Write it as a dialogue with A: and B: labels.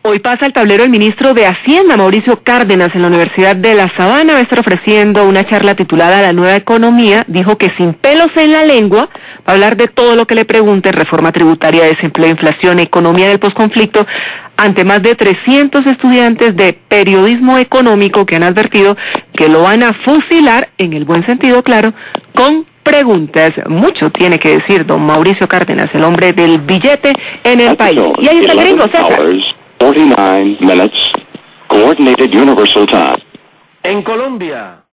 A: Hoy pasa al tablero el ministro de Hacienda, Mauricio Cárdenas, en la Universidad de La Sabana. Va a estar ofreciendo una charla titulada La Nueva Economía. Dijo que sin pelos en la lengua va a hablar de todo lo que le pregunte: reforma tributaria, desempleo, inflación, economía del posconflicto, ante más de 300 estudiantes de periodismo económico que han advertido que lo van a fusilar, en el buen sentido, claro, con preguntas. Mucho tiene que decir don Mauricio Cárdenas, el hombre del billete en el país. Y ahí está el gringo, César.
B: 49 minutes, Coordinated Universal Time.
C: En Colombia.